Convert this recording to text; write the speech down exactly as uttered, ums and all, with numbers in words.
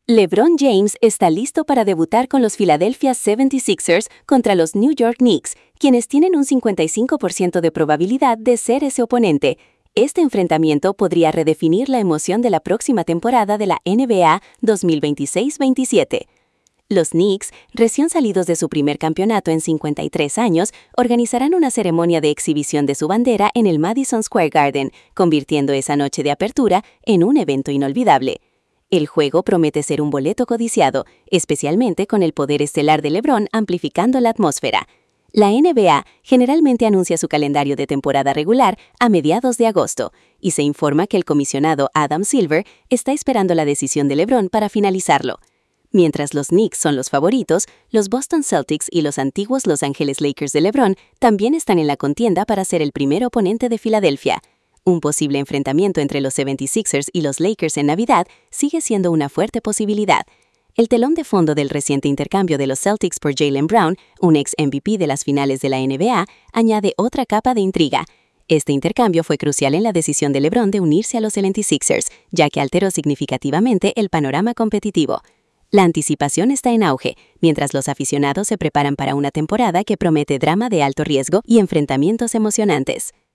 LeBron James está listo para debutar con los Philadelphia setenta y seis ers contra los New York Knicks, quienes tienen un cincuenta y cinco por ciento de probabilidad de ser ese oponente. Este enfrentamiento podría redefinir la emoción de la próxima temporada de la N B A dos mil veintiséis veintisiete. Los Knicks, recién salidos de su primer campeonato en cincuenta y tres años, organizarán una ceremonia de exhibición de su bandera en el Madison Square Garden, convirtiendo esa noche de apertura en un evento inolvidable. El juego promete ser un boleto codiciado, especialmente con el poder estelar de LeBron amplificando la atmósfera. La N B A generalmente anuncia su calendario de temporada regular a mediados de agosto, y se informa que el comisionado Adam Silver está esperando la decisión de LeBron para finalizarlo. Mientras los Knicks son los favoritos, los Boston Celtics y los antiguos Los Angeles Lakers de LeBron también están en la contienda para ser el primer oponente de Filadelfia. Un posible enfrentamiento entre los setenta y seis ers y los Lakers en Navidad sigue siendo una fuerte posibilidad. El telón de fondo del reciente intercambio de los Celtics por Jaylen Brown, un ex M V P de las finales de la N B A, añade otra capa de intriga. Este intercambio fue crucial en la decisión de LeBron de unirse a los setenta y seis ers, ya que alteró significativamente el panorama competitivo. La anticipación está en auge, mientras los aficionados se preparan para una temporada que promete drama de alto riesgo y enfrentamientos emocionantes.